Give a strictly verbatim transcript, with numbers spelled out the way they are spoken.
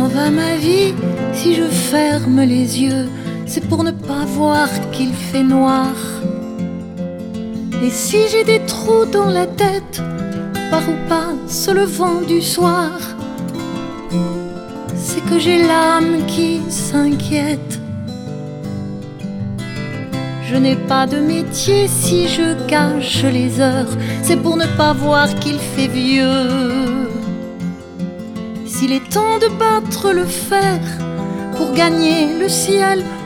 Comment va ma vie? Si je ferme les yeux, c'est pour ne pas voir qu'il fait noir. Et si j'ai des trous dans la tête, par où passe le vent du soir, c'est que j'ai l'âme qui s'inquiète. Je n'ai pas de métier si je cache les heures, c'est pour ne pas voir qu'il fait vieux. S'il est temps de battre le fer pour gagner le ciel,